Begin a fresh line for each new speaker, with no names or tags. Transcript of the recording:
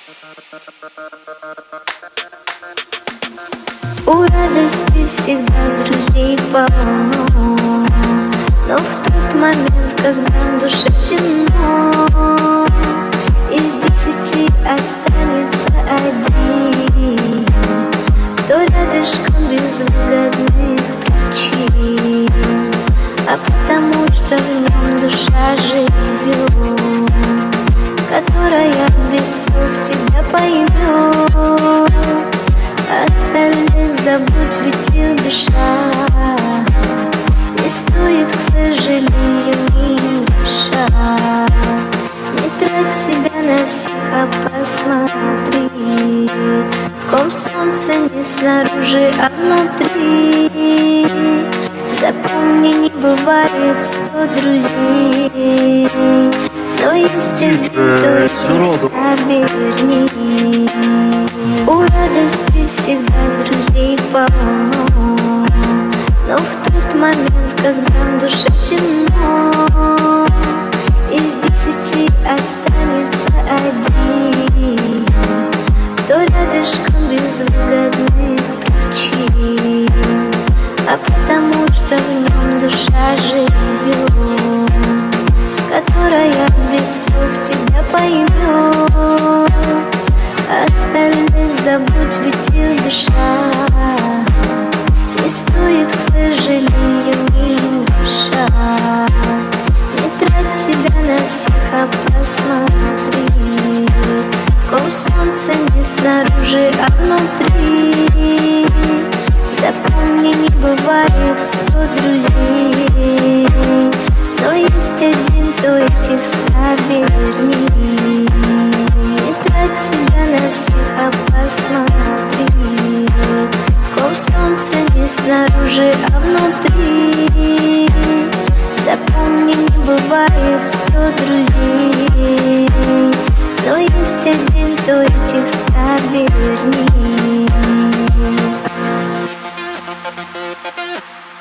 У радости всегда друзей полно, но в тот момент, когда в душе темно, из 10 останется один, кто рядышком без выгодных причин, а потому что в нем душа живет, которая без слов тебя поймет. Остальных забудь, ведь их душа не стоит, к сожалению, ни гроша. Не трать себя на всех, а посмотри, в ком солнце не снаружи, а внутри. Запомни, не бывает 100 друзей, но есть один, кто их оберни. У радости всегда друзей полно, но в тот момент, когда в душе темно, из 10 останется один, кто рядышком без выгодных причин, а потому что в нем душа живет, которая без слов тебя поймет. Остальных забудь, ведь их душа не стоит, к сожалению, ни гроша. Не трать себя на всех, а посмотри, в ком солнце не снаружи, а внутри. Запомни, не бывает 100 друзей, но есть один, кто этих 100 верни. Не трать себя на всех, а посмотри, в ком солнце не снаружи, а внутри. Запомни, не бывает 100 друзей, но есть один, кто этих 100 верни.